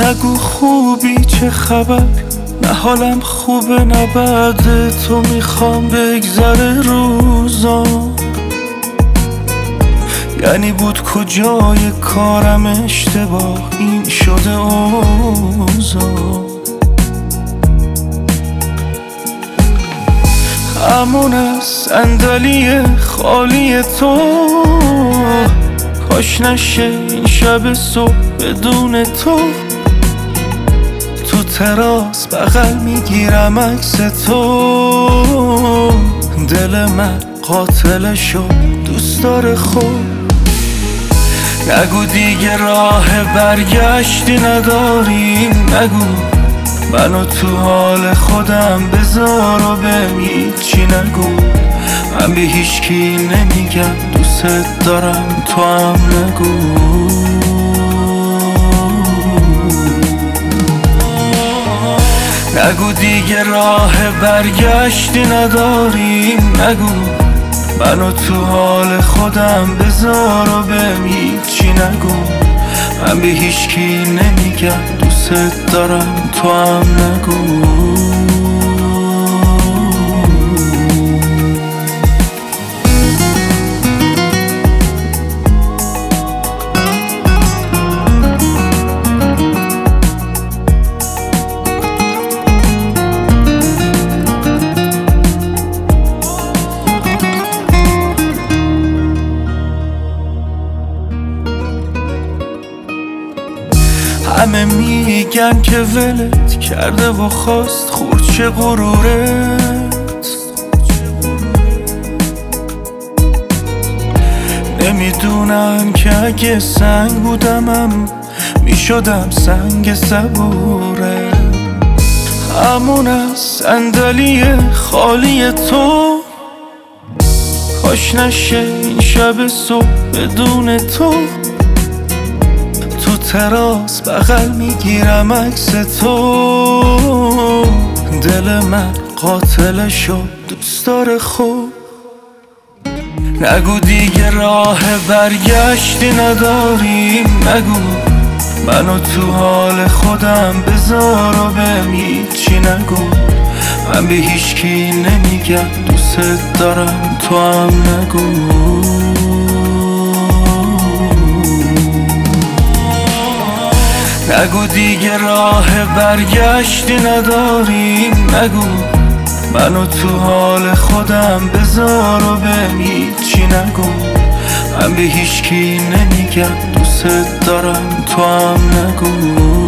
نگو خوبی چه خبر، نه حالم خوبه نه بعد تو میخوام بگذره روزام. یعنی بود کجای کارم اشتباه این شده اوضاع. همون از صندلی خالی تو، کاش نشه این شب صبح بدون تو. تو تراس بغل میگیرم عکس تو، دل من قاتل شد دوست داره خود. نگو دیگه راه برگشتی نداریم، نگو منو تو حال خودم بذار و بهم هیچی نگو. من به هیچکی نمیگم دوست دارم، تو هم نگو. نگو دیگه راه برگشتی نداریم، نگو منو تو حال خودم بذار و بهم هیچی نگو. من به هیچکی نمیگم دوست دارم، تو هم نگو. همه میگن که ولت کرده و خواست خورچه غرورت. نمیدونم که اگه سنگ بودمم میشدم سنگ صبوره. همون از صندلی خالی تو، کاش نشه این شب صبح بدون تو. تو تراس بغل میگیرم عکس تو، دل من قاتل شد دوست داره خود. نگو دیگه راه برگشتی نداریم، نگو منو تو حال خودم بذار و بهم هیچی نگو. من به هیچکی نمیگم دوست دارم، تو هم نگو. نگو دیگه راه برگشتی نداریم، نگو منو تو حال خودم بذار و بهم هیچی نگو. من به هیچکی نمیگم دوست دارم، تو هم نگو.